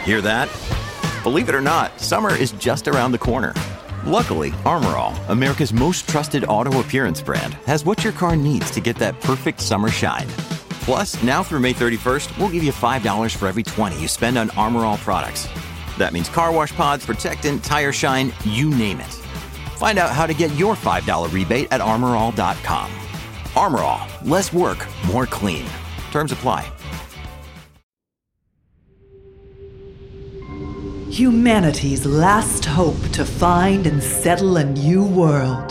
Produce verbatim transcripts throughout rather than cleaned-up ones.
Hear that? Believe it or not, summer is just around the corner. Luckily, Armor All, America's most trusted auto appearance brand, has what your car needs to get that perfect summer shine. Plus, now through May thirty-first, we'll give you five dollars for every twenty you spend on Armor All products. That means car wash pods, protectant, tire shine, you name it. Find out how to get your five dollars rebate at armor all dot com. Armor All, less work, more clean. Terms apply. Humanity's last hope to find and settle a new world.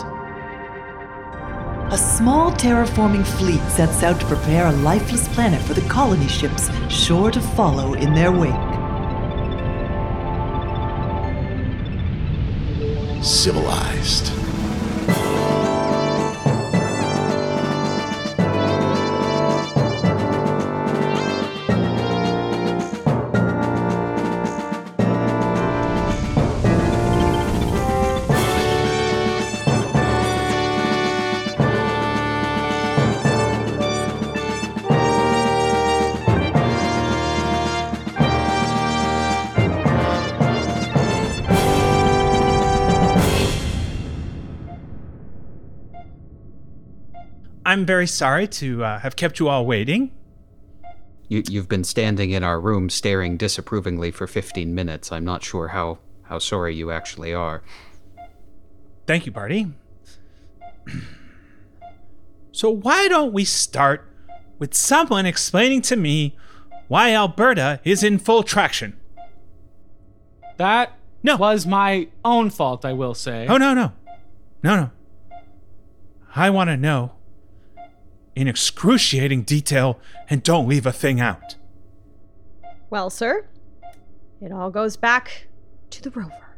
A small terraforming fleet sets out to prepare a lifeless planet for the colony ships sure to follow in their wake. Civilized. I'm very sorry to uh, have kept you all waiting. You, you've been standing in our room staring disapprovingly for fifteen minutes. I'm not sure how, how sorry you actually are. Thank you, Barty. So why don't we start with someone explaining to me why Alberta is in full traction? That No. was my own fault, I will say. Oh, no, no. No, no. I want to know in excruciating detail, and don't leave a thing out. Well, sir, it all goes back to the rover.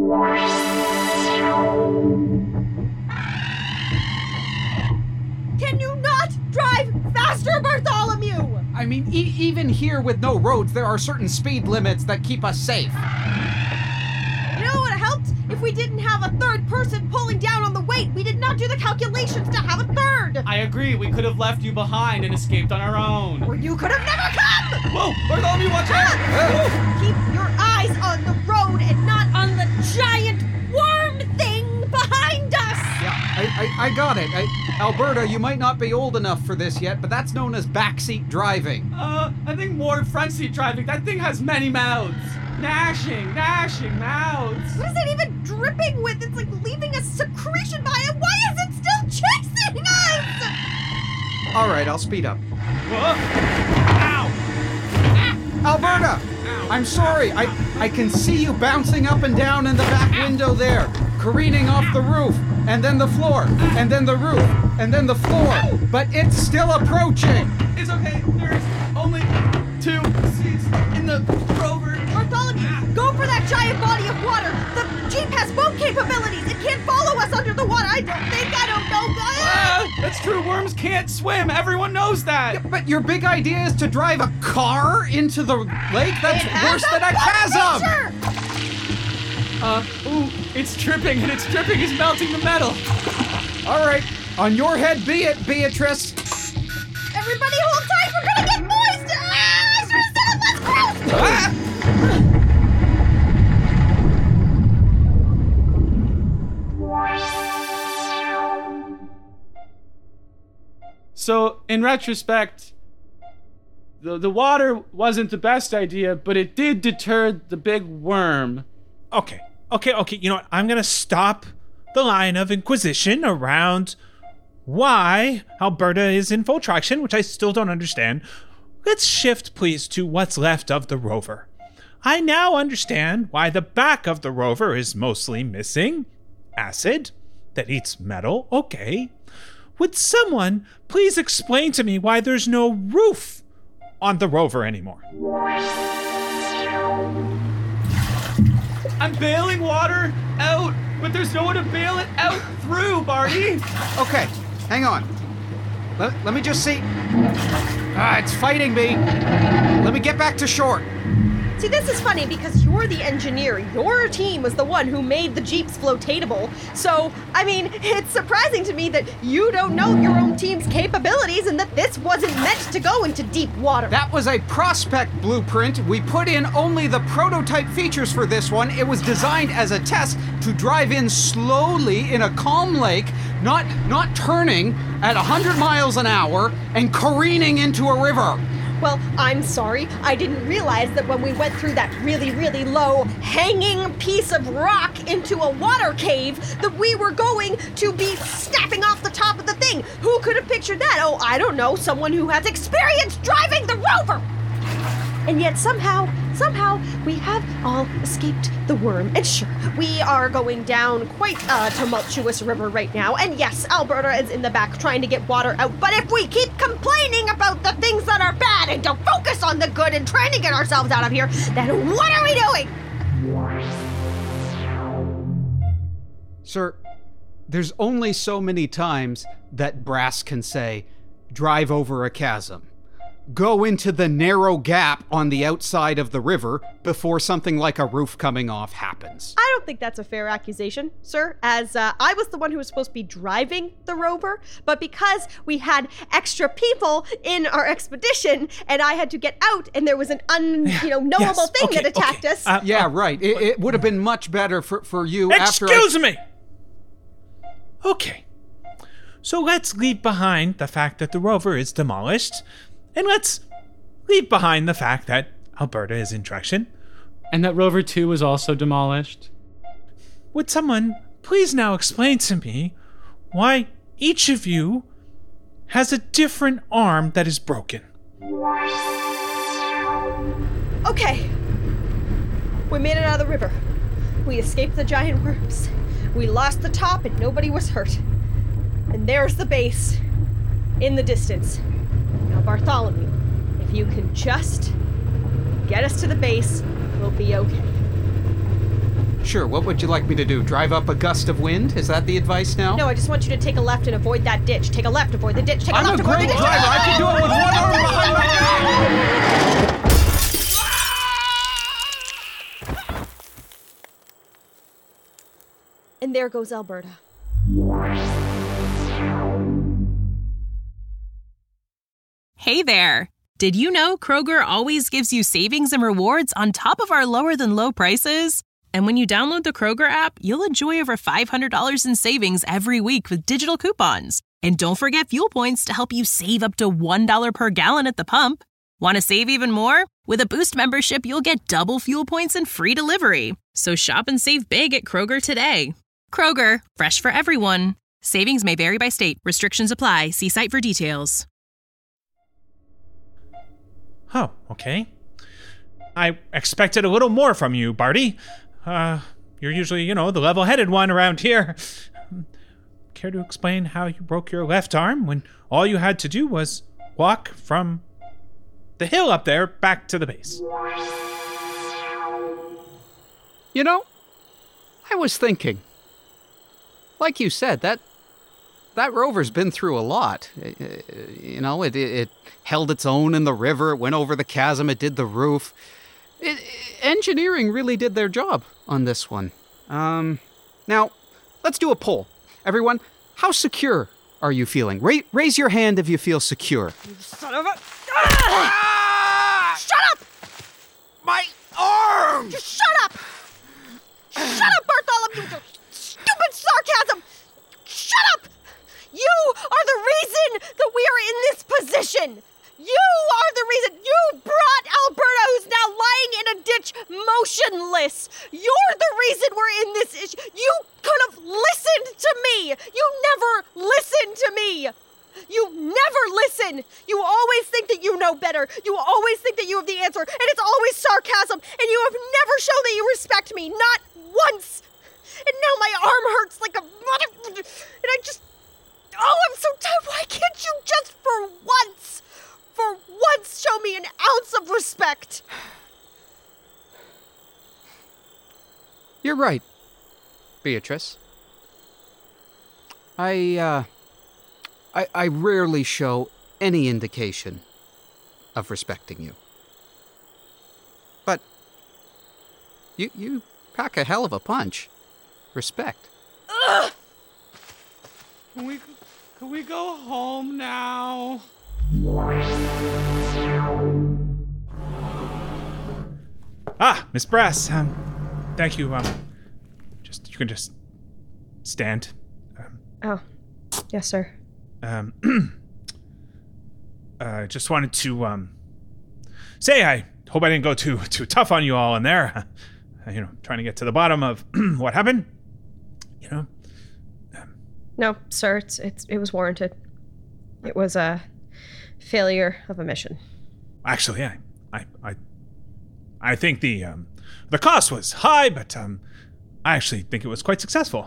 Can you not drive faster, Bartholomew? I mean, e- even here with no roads, there are certain speed limits that keep us safe. You know what would have helped? If we didn't have a third person pulling down on the weight. We did not do the calculations to have a third. I agree, we could have left you behind and escaped on our own. Or you could have never come! Whoa, Bartholomew, watch out! Ah! Keep your eyes on the road and not on the giant worm thing behind us! Yeah, I, I, I got it. I, Alberta, you might not be old enough for this yet, but that's known as backseat driving. Uh, I think more front seat driving. That thing has many mouths. Gnashing, gnashing mouths. What is it even dripping with? It's like leaving a secretion behind it. Why is it still chasing us? All right, I'll speed up. Whoa. Ow! Alberta! Ow. I'm sorry. I, I can see you bouncing up and down in the back window there, careening off the roof, and then the floor, and then the roof, and then the floor. But it's still approaching. It's okay. There's only two seats in the rover. Bartholomew, go for that giant body of water. The Jeep has boat capabilities. It can't follow us under the water. I don't think. I don't know. Ah, that's true. Worms can't swim. Everyone knows that. Yeah, but your big idea is to drive a car into the lake? That's worse than a chasm! Uh, ooh, it's dripping, and it's dripping. It's melting the metal. All right, on your head be it, Beatrice. Everybody hold tight. We're gonna get moist. Ah, I should have said it less gross. Ah! So, in retrospect, the, the water wasn't the best idea, but it did deter the big worm. Okay, okay, okay. You know what? I'm going to stop the line of inquisition around why Alberta is in full traction, which I still don't understand. Let's shift, please, to what's left of the rover. I now understand why the back of the rover is mostly missing acid that eats metal. Okay. Would someone please explain to me why there's no roof on the rover anymore? I'm bailing water out, but there's no one to bail it out through, Barty. Okay, hang on. Let, let me just see. Ah, it's fighting me. Let me get back to shore. See, this is funny because you're the engineer. Your team was the one who made the Jeeps flotatable. So, I mean, it's surprising to me that you don't know your own team's capabilities and that this wasn't meant to go into deep water. That was a prospect blueprint. We put in only the prototype features for this one. It was designed as a test to drive in slowly in a calm lake, not not turning at one hundred miles an hour and careening into a river. Well, I'm sorry. I didn't realize that when we went through that really, really low, hanging piece of rock into a water cave, that we were going to be snapping off the top of the thing. Who could have pictured that? Oh, I don't know. Someone who has experience driving the rover. And yet somehow, somehow, we have all escaped the worm. And sure, we are going down quite a tumultuous river right now. And yes, Alberta is in the back trying to get water out. But if we keep complaining about the things that are bad and don't focus on the good and trying to get ourselves out of here, then what are we doing? Sir, there's only so many times that brass can say, drive over a chasm. Go into the narrow gap on the outside of the river before something like a roof coming off happens. I don't think that's a fair accusation, sir, as uh, I was the one who was supposed to be driving the rover, but because we had extra people in our expedition and I had to get out and there was an un, you know, knowable Yes, thing okay, that attacked okay. us. Uh, Yeah, right. It, it would have been much better for, for you after I... Excuse me! Okay. So let's leave behind the fact that the rover is demolished, and let's leave behind the fact that Alberta is in traction. And that Rover two was also demolished. Would someone please now explain to me why each of you has a different arm that is broken? Okay. We made it out of the river. We escaped the giant worms. We lost the top and nobody was hurt. And there's the base in the distance. Now, Bartholomew, if you can just get us to the base, we'll be okay. Sure, what would you like me to do? Drive up a gust of wind? Is that the advice now? No, I just want you to take a left and avoid that ditch. Take a left, avoid the ditch. Take a I'm left, a avoid great the ditch. driver. I can do it with one arm behind my back. And there goes Alberta. Hey there! Did you know Kroger always gives you savings and rewards on top of our lower than low prices? And when you download the Kroger app, you'll enjoy over five hundred dollars in savings every week with digital coupons. And don't forget fuel points to help you save up to one dollar per gallon at the pump. Want to save even more? With a Boost membership, you'll get double fuel points and free delivery. So shop and save big at Kroger today. Kroger, fresh for everyone. Savings may vary by state. Restrictions apply. See site for details. Oh, okay. I expected a little more from you, Barty. Uh, you're usually, you know, the level-headed one around here. Care to explain how you broke your left arm when all you had to do was walk from the hill up there back to the base? You know, I was thinking. Like you said, that that rover's been through a lot. Uh, You know, it, it held its own in the river, it went over the chasm, it did the roof. It, engineering really did their job on this one. Um, now, let's do a poll. Everyone, how secure are you feeling? Ra- raise your hand if you feel secure. Son of a... Ah! Shut up! My arm! Just shut up! Shut up, Bartholomew, with your stupid sarcasm! Shut up! You are the reason that we are in this position! You are the reason! You brought Alberta, who's now lying in a ditch, motionless! You're the reason we're in this issue! You could have listened to me! You never listen to me! You never listen! You always think that you know better. You always think that you have the answer, and it's always sarcasm, and you have never shown that you respect me, not once! And now my arm hurts like a mother... And I just... Oh, I'm so tired. Why can't you just for once, for once show me an ounce of respect? You're right, Beatrice. I, uh... I, I rarely show any indication of respecting you. But You you pack a hell of a punch. Respect. Ugh! Can we, can we go home now? Ah, Miss Brass. Um, thank you. Um, just you can just stand. Um, Oh, yes, sir. um, uh, just wanted to um say I hope I didn't go too too tough on you all in there. Uh, you know, trying to get to the bottom of what happened. You know. No, sir, it's, it's it was warranted. It was a failure of a mission. Actually, I, I, I, I think the um, the cost was high, but um, I actually think it was quite successful.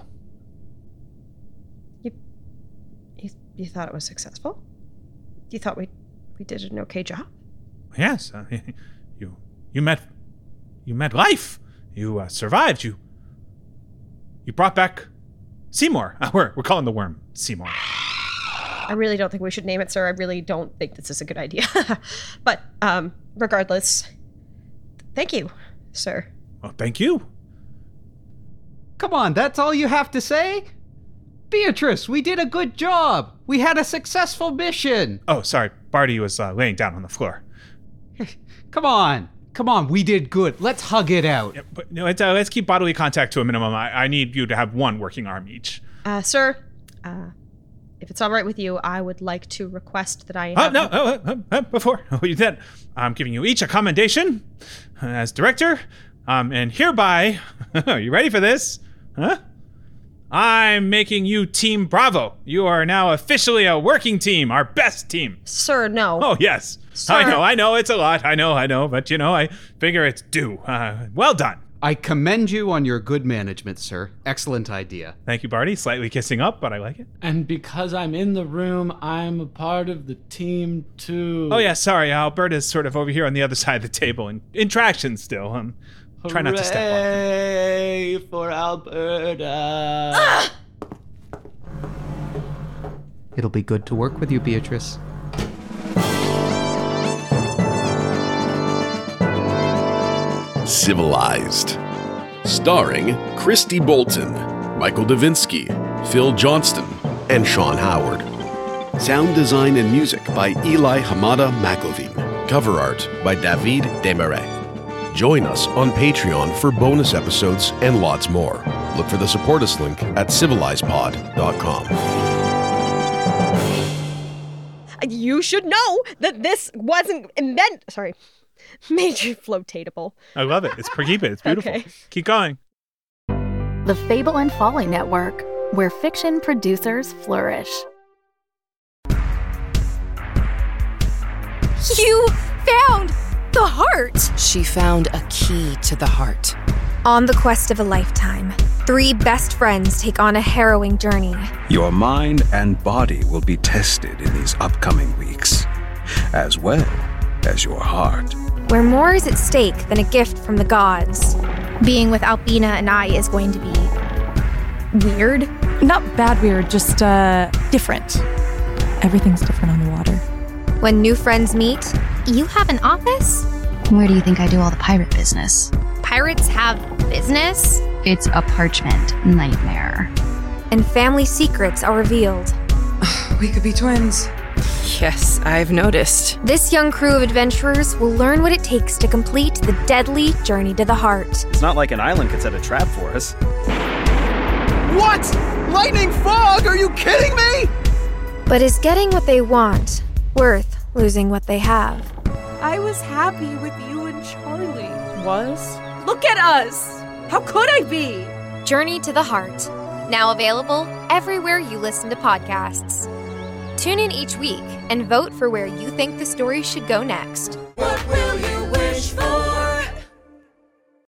You, you, you thought it was successful? You thought we, we did an okay job? Yes, uh, you, you met, you met life. You uh, survived. You, you brought back Seymour. Uh, we're we're calling the worm Seymour. I really don't think we should name it, sir. I really don't think this is a good idea. But um, regardless, thank you, sir. Well, thank you. Come on, that's all you have to say? Beatrice, we did a good job. We had a successful mission. Oh, sorry. Barty was uh, laying down on the floor. Come on. Come on, we did good. Let's hug it out. Yeah, but no, let's, uh, let's keep bodily contact to a minimum. I, I need you to have one working arm each. Uh, sir, uh, if it's all right with you, I would like to request that I Oh, have... no, oh, uh, uh, uh, before we do that, I'm giving you each a commendation uh, as director. Um, and hereby, are you ready for this? Huh? I'm making you Team Bravo. You are now officially a working team, our best team. Sir, no. Oh, yes. Sir. I know, I know, it's a lot. I know, I know. But, you know, I figure it's due. Uh, well done. I commend you on your good management, sir. Excellent idea. Thank you, Barty. Slightly kissing up, but I like it. And because I'm in the room, I'm a part of the team too. Oh, yeah, sorry. Alberta's sort of over here on the other side of the table in, in traction still. Um, try not to step on. Hooray for Alberta. Ah! It'll be good to work with you, Beatrice. Civilized. Starring Christy Bolton, Michael Davinsky, Phil Johnston, and Sean Howard. Sound design and music by Eli Hamada McIlveen. Cover art by David Desmarais. Join us on Patreon for bonus episodes and lots more. Look for the support us link at civilized pod dot com. You should know that this wasn't invent... Sorry. Made you floatatable. I love it. It's keep it. It's beautiful. Okay. Keep going. The Fable and Folly Network, where fiction producers flourish. You found the heart! She found a key to the heart. On the quest of a lifetime, three best friends take on a harrowing journey. Your mind and body will be tested in these upcoming weeks, as well as your heart. Where more is at stake than a gift from the gods. Being with Albina and I is going to be weird. Not bad weird, just uh, different. Everything's different on the water. When new friends meet, you have an office? Where do you think I do all the pirate business? Pirates have business? It's a parchment nightmare. And family secrets are revealed. We could be twins. Yes, I've noticed. This young crew of adventurers will learn what it takes to complete the deadly journey to the heart. It's not like an island could set a trap for us. What? Lightning fog? Are you kidding me? But is getting what they want worth losing what they have? I was happy with you and Charlie. Was? Look at us! How could I be? Journey to the Heart. Now available everywhere you listen to podcasts. Tune in each week and vote for where you think the story should go next. What will